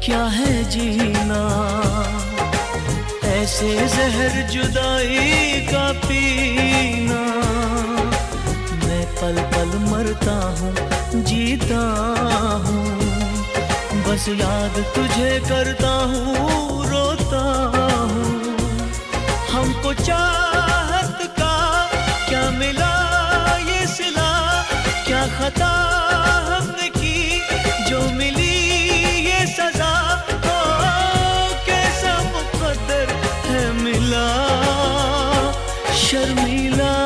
क्या है जीना, ऐसे जहर जुदाई का पीना। मैं पल पल मरता हूँ जीता हूँ, बस याद तुझे करता हूँ रोता हूँ। हमको चाहत का क्या मिला ये सिला, क्या खता हमने की जो मिली ये सजा। ओ कैसा मुकद्दर है मिला, शर्मीला